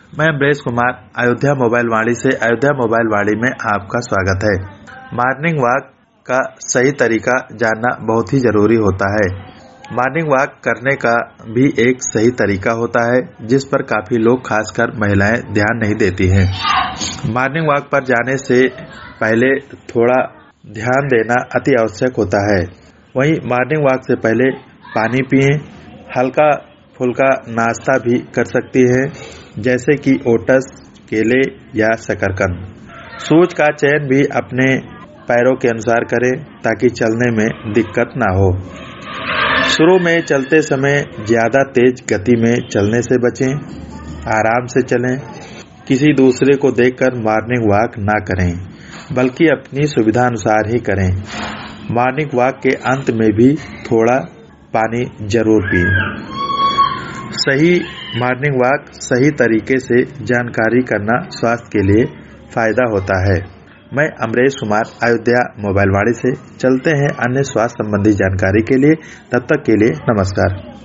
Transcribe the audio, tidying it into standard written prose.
मैं अमरेश कुमार अयोध्या मोबाइल वाणी से अयोध्या मोबाइल वाणी में आपका स्वागत है। मॉर्निंग वॉक का सही तरीका जानना बहुत ही ज़रूरी होता है। मॉर्निंग वॉक करने का भी एक सही तरीका होता है जिस पर काफ़ी लोग खासकर महिलाएं ध्यान नहीं देती हैं। मॉर्निंग वॉक पर जाने से पहले थोड़ा ध्यान देना अति आवश्यक होता है। वहीं मॉर्निंग वॉक से पहले पानी पिएं, हल्का फुल्का नाश्ता भी कर सकती हैं जैसे कि ओट्स, केले या शकरकंद। शूज का चयन भी अपने पैरों के अनुसार करें ताकि चलने में दिक्कत ना हो। शुरू में चलते समय ज़्यादा तेज गति में चलने से बचें, आराम से चलें। किसी दूसरे को देखकर मॉर्निंग वॉक ना करें बल्कि अपनी सुविधा अनुसार ही करें। मॉर्निंग वॉक के अंत में भी थोड़ा पानी जरूर पिएं। सही मॉर्निंग वॉक सही तरीके से जानकारी करना स्वास्थ्य के लिए फायदा होता है। मैं अमरेश कुमार अयोध्या मोबाइल वाणी से चलते हैं अन्य स्वास्थ्य संबंधी जानकारी के लिए। तब तक के लिए नमस्कार।